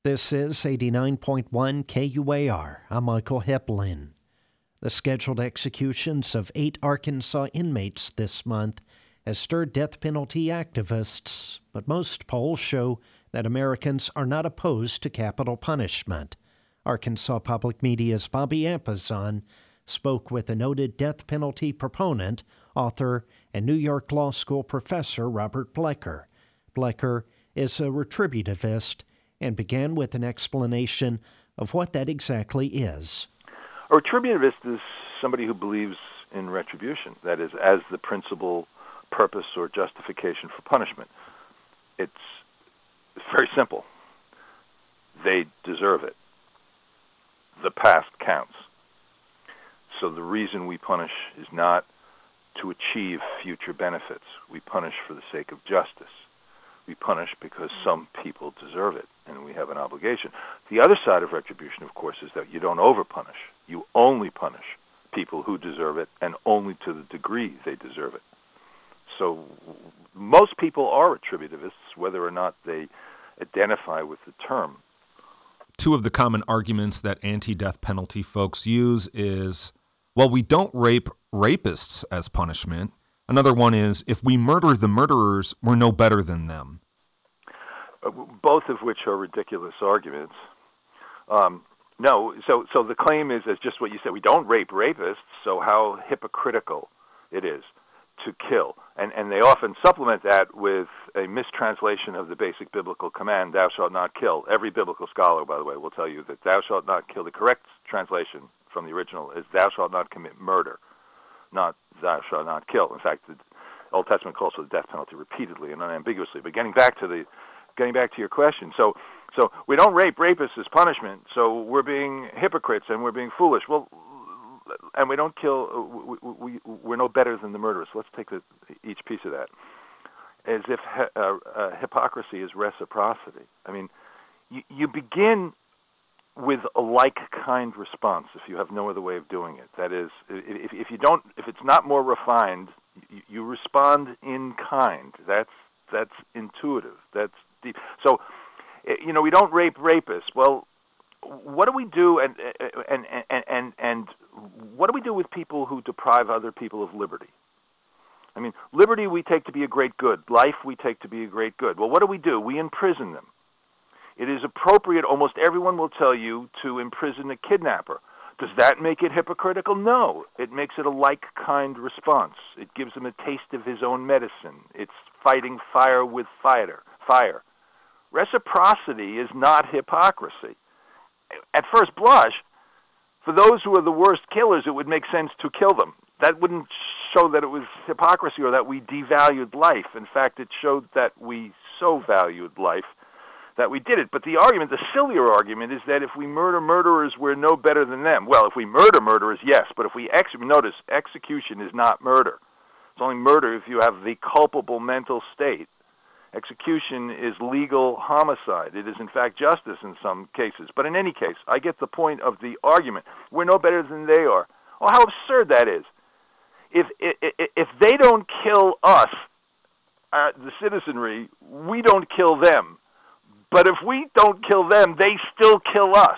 This is 89.1 KUAR. I'm Michael Heplin. The scheduled executions of 8 Arkansas inmates this month has stirred death penalty activists, but most polls show that Americans are not opposed to capital punishment. Arkansas Public Media's Bobby Ampazan spoke with a noted death penalty proponent, author, and New York Law School professor Robert Blecker. Blecker is a retributivist and began with an explanation of what that exactly is. A retributivist is somebody who believes in retribution, that is, as the principal purpose or justification for punishment. It's very simple. They deserve it. The past counts. So the reason we punish is not to achieve future benefits. We punish for the sake of justice. We punish because some people deserve it, and we have an obligation. The other side of retribution, of course, is that you don't over-punish. You only punish people who deserve it, and only to the degree they deserve it. So most people are retributivists, whether or not they identify with the term. Two of the common arguments that anti-death penalty folks use is, well, we don't rape rapists as punishment. Another one is, if we murder the murderers, we're no better than them. Both of which are ridiculous arguments. No, so the claim is just what you said. We don't rape rapists, so how hypocritical it is to kill. And they often supplement that with a mistranslation of the basic biblical command, thou shalt not kill. Every biblical scholar, by the way, will tell you that thou shalt not kill. The correct translation from the original is thou shalt not commit murder, not thou shalt not kill. In fact, the Old Testament calls for the death penalty repeatedly and unambiguously. But getting back to your question, so we don't rape rapists as punishment, so we're being hypocrites and we're being foolish. Well, and we don't kill, we're no better than the murderers. Let's take each piece of that. As if hypocrisy is reciprocity. I mean, you begin with a like-kind response if you have no other way of doing it. That is, if it's not more refined, you respond in kind. That's intuitive. That's deep. So, we don't rape rapists. Well, what do we do? And what do we do with people who deprive other people of liberty? I mean, liberty we take to be a great good. Life we take to be a great good. Well, what do? We imprison them. It is appropriate, almost everyone will tell you, to imprison a kidnapper. Does that make it hypocritical? No. It makes it a like-kind response. It gives him a taste of his own medicine. It's fighting fire with fire. Reciprocity is not hypocrisy. At first blush, for those who are the worst killers, it would make sense to kill them. That wouldn't show that it was hypocrisy or that we devalued life. In fact, it showed that we so valued life that we did it. But the sillier argument, is that if we murder murderers, we're no better than them. Well, if we murder murderers, yes, but if we notice, execution is not murder. It's only murder if you have the culpable mental state. Execution is legal homicide. It is, in fact, justice in some cases. But in any case, I get the point of the argument. We're no better than they are. Oh, how absurd that is. If they don't kill us, the citizenry, we don't kill them. But if we don't kill them, they still kill us.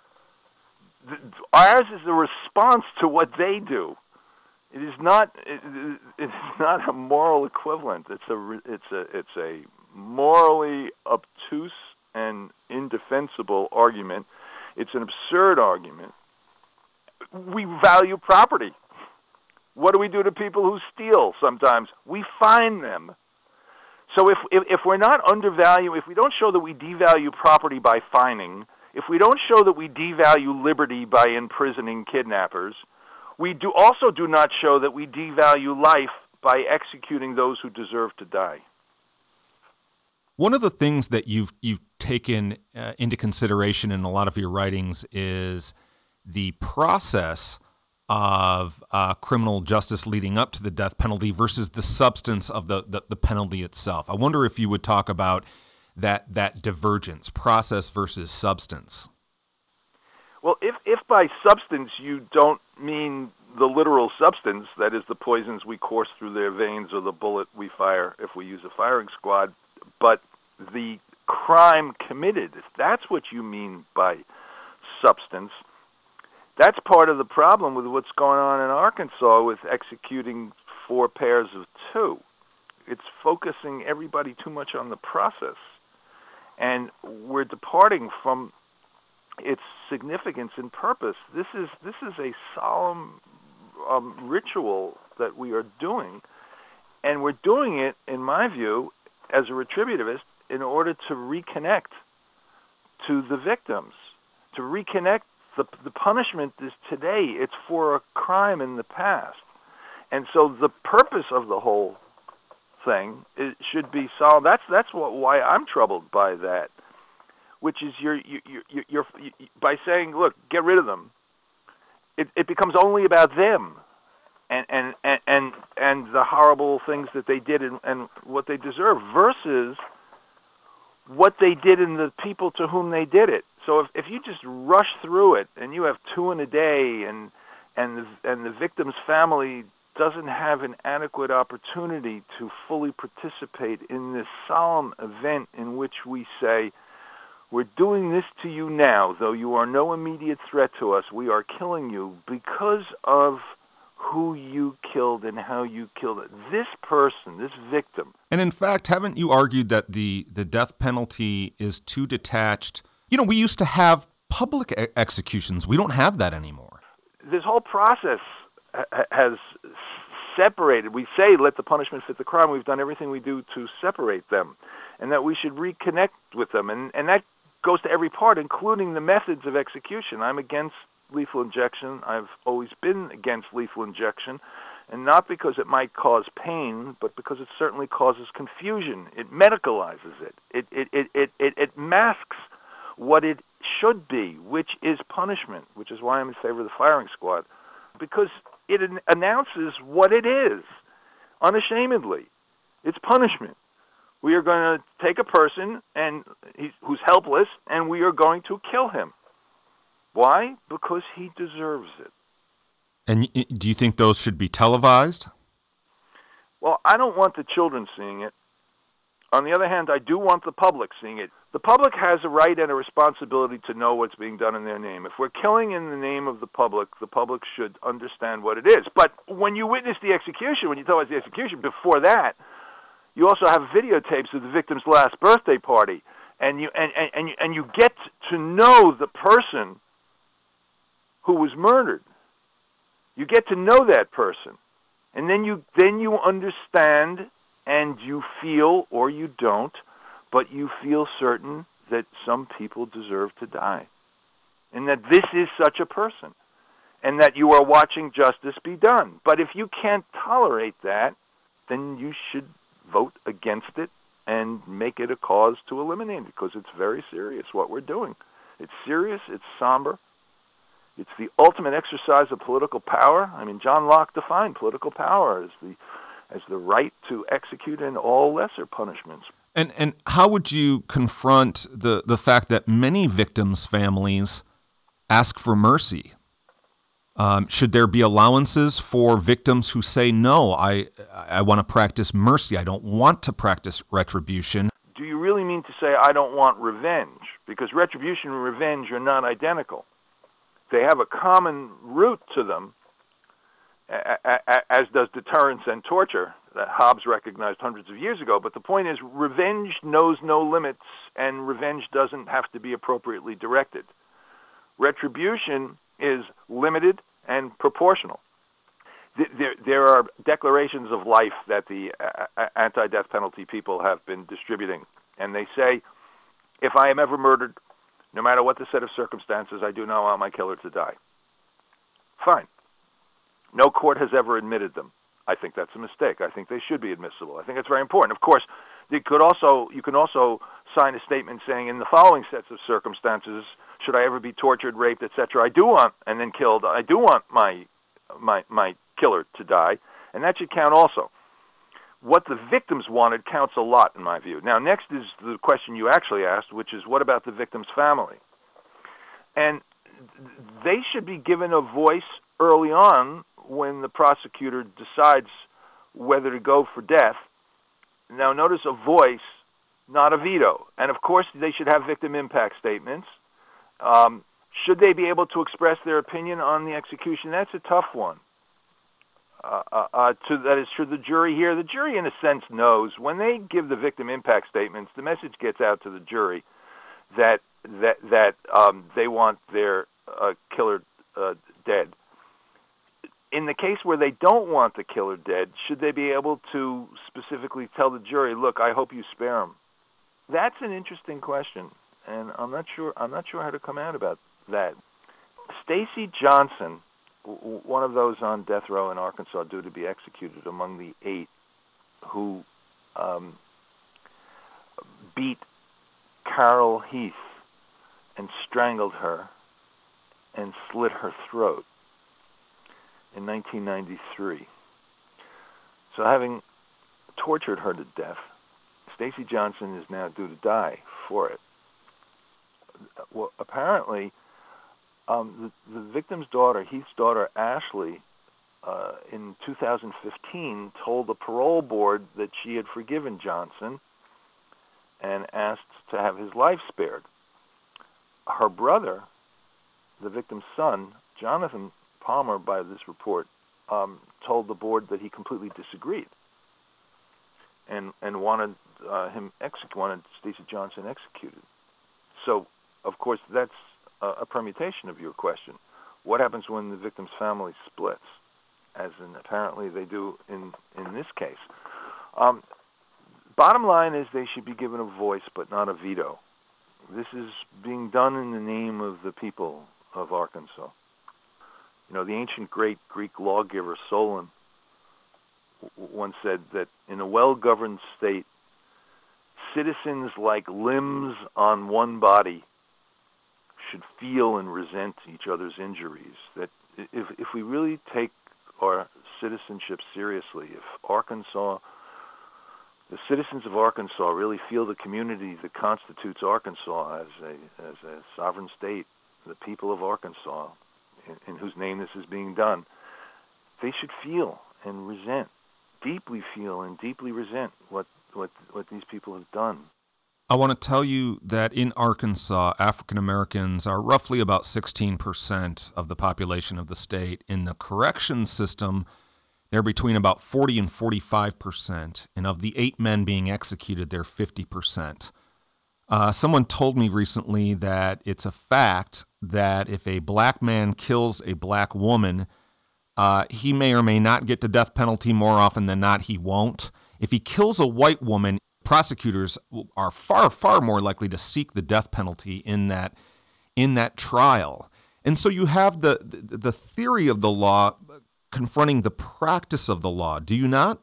Ours is a response to what they do. It is not. It's not a moral equivalent. It's a morally obtuse and indefensible argument. It's an absurd argument. We value property. What do we do to people who steal? Sometimes we fine them. So if we're not undervaluing, if we don't show that we devalue property by fining, if we don't show that we devalue liberty by imprisoning kidnappers, we also do not show that we devalue life by executing those who deserve to die. One of the things that you've taken into consideration in a lot of your writings is the process of criminal justice leading up to the death penalty versus the substance of the penalty itself. I wonder if you would talk about that divergence, process versus substance. Well, if by substance you don't mean the literal substance, that is the poisons we course through their veins or the bullet we fire if we use a firing squad, but the crime committed, if that's what you mean by substance, that's part of the problem with what's going on in Arkansas with executing 4 pairs of 2. It's focusing everybody too much on the process. And we're departing from its significance and purpose. This is a solemn ritual that we are doing, and we're doing it, in my view, as a retributivist, in order to reconnect to the victims, to reconnect. The punishment is today. It's for a crime in the past. And so the purpose of the whole thing should be solved. That's why I'm troubled by that, which is you're by saying, look, get rid of them. It becomes only about them and the horrible things that they did and what they deserve versus what they did and the people to whom they did it. So if you just rush through it and you have 2 in a day and the victim's family doesn't have an adequate opportunity to fully participate in this solemn event in which we say, we're doing this to you now, though you are no immediate threat to us. We are killing you because of who you killed and how you killed it. This person, this victim. And in fact, haven't you argued that the death penalty is too detached? You know, we used to have public executions. We don't have that anymore. This whole process has separated. We say let the punishment fit the crime. We've done everything we do to separate them, and that we should reconnect with them. And that goes to every part, including the methods of execution. I'm against lethal injection. I've always been against lethal injection, and not because it might cause pain, but because it certainly causes confusion. It medicalizes it. It masks what it should be, which is punishment, which is why I'm in favor of the firing squad, because it announces what it is, unashamedly. It's punishment. We are going to take a person who's helpless, and we are going to kill him. Why? Because he deserves it. And do you think those should be televised? Well, I don't want the children seeing it. On the other hand, I do want the public seeing it. The public has a right and a responsibility to know what's being done in their name. If we're killing in the name of the public should understand what it is. But when you witness the execution, when you tell us the execution, before that, you also have videotapes of the victim's last birthday party, and you get to know the person who was murdered. You get to know that person, and then you understand, and you feel, or you don't, but you feel certain that some people deserve to die, and that this is such a person, and that you are watching justice be done. But if you can't tolerate that, then you should vote against it and make it a cause to eliminate it, because it's very serious what we're doing. It's serious, it's somber. It's the ultimate exercise of political power. I mean, John Locke defined political power as the right to execute in all lesser punishments. And how would you confront the fact that many victims' families ask for mercy? Should there be allowances for victims who say, no, I want to practice mercy, I don't want to practice retribution? Do you really mean to say I don't want revenge? Because retribution and revenge are not identical. They have a common root to them, as does deterrence and torture, that Hobbes recognized hundreds of years ago. But the point is, revenge knows no limits, and revenge doesn't have to be appropriately directed. Retribution is limited and proportional. There are declarations of life that the anti-death penalty people have been distributing, and they say, if I am ever murdered, no matter what the set of circumstances, I do not want my killer to die. Fine. No court has ever admitted them. I think that's a mistake. I think they should be admissible. I think it's very important. Of course, you can also sign a statement saying, in the following sets of circumstances, should I ever be tortured, raped, etc., I do want, and then killed, I do want my killer to die, and that should count also. What the victims wanted counts a lot, in my view. Now, next is the question you actually asked, which is, what about the victim's family? And they should be given a voice early on when the prosecutor decides whether to go for death. Now, notice a voice not a veto. And of course, they should have victim impact statements. Should they be able to express their opinion on the execution? That's a tough one. That is to the jury here. The jury, in a sense, knows when they give the victim impact statements, the message gets out to the jury that they want their killer dead. In the case where they don't want the killer dead, should they be able to specifically tell the jury, "Look, I hope you spare him"? That's an interesting question, and I'm not sure how to come out about that. Stacy Johnson, one of those on death row in Arkansas due to be executed among the 8 who beat Carol Heath and strangled her and slit her throat in 1993. So having tortured her to death, Stacy Johnson is now due to die for it. Well, apparently, the victim's daughter, Heath's daughter, Ashley, in 2015 told the parole board that she had forgiven Johnson and asked to have his life spared. Her brother, the victim's son, Jonathan Palmer, by this report, told the board that he completely disagreed and wanted wanted Stacy Johnson executed. So, of course, that's a permutation of your question. What happens when the victim's family splits, as in apparently they do in this case? Bottom line is they should be given a voice but not a veto. This is being done in the name of the people of Arkansas. You know, the ancient great Greek lawgiver Solon once said that in a well-governed state, citizens like limbs on one body should feel and resent each other's injuries. That if we really take our citizenship seriously, if the citizens of Arkansas really feel the community that constitutes Arkansas as a sovereign state, the people of Arkansas, in whose name this is being done, they should feel and resent, deeply feel and deeply resent what these people have done. I want to tell you that in Arkansas, African Americans are roughly about 16% of the population of the state. In the corrections system, they're between about 40 and 45%. And of the 8 men being executed, they're 50%. Someone told me recently that it's a fact that if a black man kills a black woman, he may or may not get the death penalty. More often than not, he won't. If he kills a white woman, prosecutors are far, far more likely to seek the death penalty in that trial. And so you have the theory of the law confronting the practice of the law. Do you not?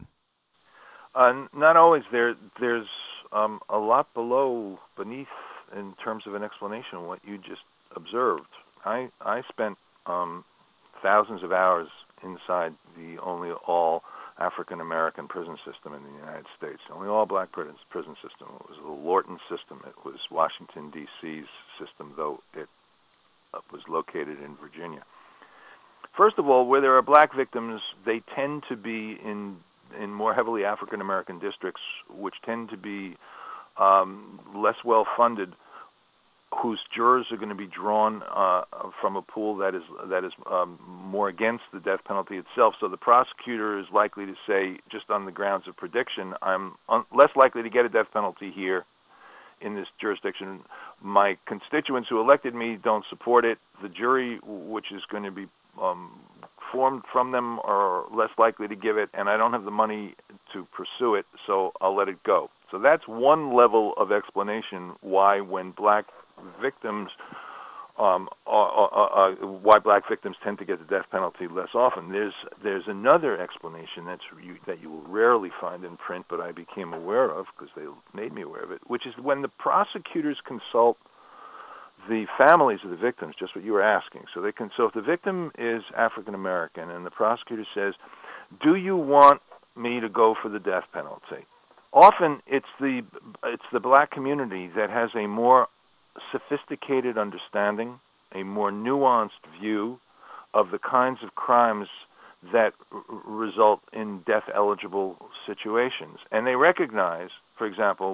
Not always. There's a lot beneath in terms of an explanation of what you just observed. I spent thousands of hours inside the only all African American prison system in the United States, the only all black prison system. It was the Lorton system. It was Washington, D.C.'s system, though it was located in Virginia. First of all, where there are black victims, they tend to be in more heavily African American districts, which tend to be less well funded, whose jurors are going to be drawn from a pool that is more against the death penalty itself. So the prosecutor is likely to say, just on the grounds of prediction, I'm less likely to get a death penalty here in this jurisdiction. My constituents who elected me don't support it. The jury, which is going to be formed from them, are less likely to give it, and I don't have the money to pursue it, so I'll let it go. So that's one level of explanation why when black victims why black victims tend to get the death penalty less often. There's another explanation that you will rarely find in print, but I became aware of because they made me aware of it, which is when the prosecutors consult the families of the victims, just what you were asking. So if the victim is African American and the prosecutor says, "Do you want me to go for the death penalty?" Often it's the black community that has a more sophisticated understanding, a more nuanced view of the kinds of crimes that result in death-eligible situations. And they recognize, for example, where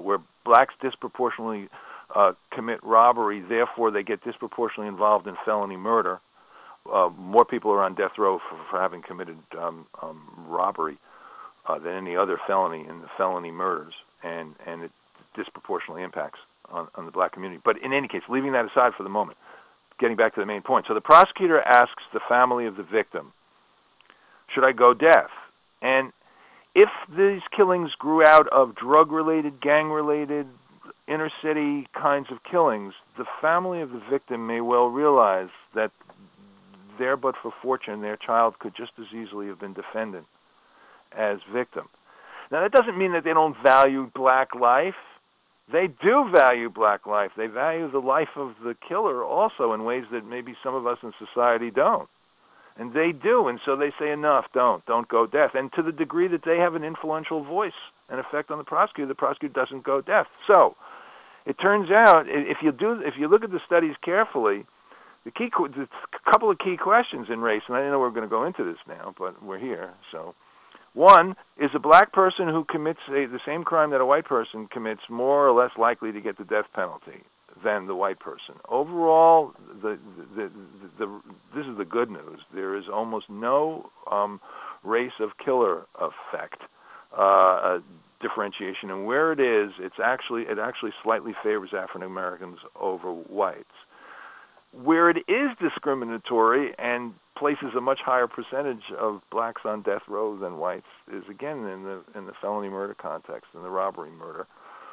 blacks disproportionately commit robbery, therefore they get disproportionately involved in felony murder. More people are on death row for having committed robbery than any other felony in the felony murders, and it disproportionately impacts on the black community. But in any case, leaving that aside for the moment, getting back to the main point. So the prosecutor asks the family of the victim, should I go deaf? And if these killings grew out of drug-related, gang-related, inner-city kinds of killings, the family of the victim may well realize that there but for fortune, their child could just as easily have been defendant as victim. Now, that doesn't mean that they don't value black life. They do value black life. They value the life of the killer also in ways that maybe some of us in society don't. And they do, and so they say, enough, don't go deaf. And to the degree that they have an influential voice and effect on the prosecutor doesn't go deaf. So it turns out, if you look at the studies carefully, the couple of key questions in race, and I know we're going to go into this now, but we're here. So, one, is a black person who commits the same crime that a white person commits more or less likely to get the death penalty than the white person? Overall, this is the good news. There is almost no race of killer effect differentiation, and where it is, it actually slightly favors African Americans over whites. Where it is discriminatory and places a much higher percentage of blacks on death row than whites is again in the felony murder context, in the robbery murder,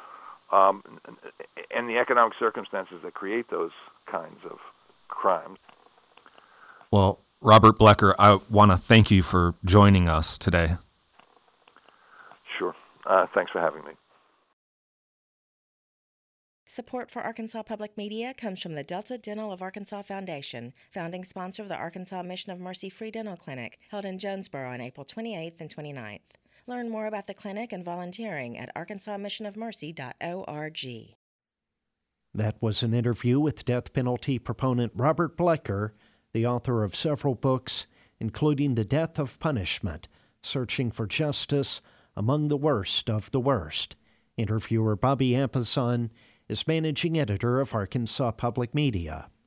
and the economic circumstances that create those kinds of crimes. Well, Robert Blecker, I want to thank you for joining us today. Sure. Thanks for having me. Support for Arkansas Public Media comes from the Delta Dental of Arkansas Foundation, founding sponsor of the Arkansas Mission of Mercy Free Dental Clinic, held in Jonesboro on April 28th and 29th. Learn more about the clinic and volunteering at arkansasmissionofmercy.org. That was an interview with death penalty proponent Robert Blecker, the author of several books, including The Death of Punishment, Searching for Justice Among the Worst of the Worst. Interviewer Bobby Ampazon is managing editor of Arkansas Public Media.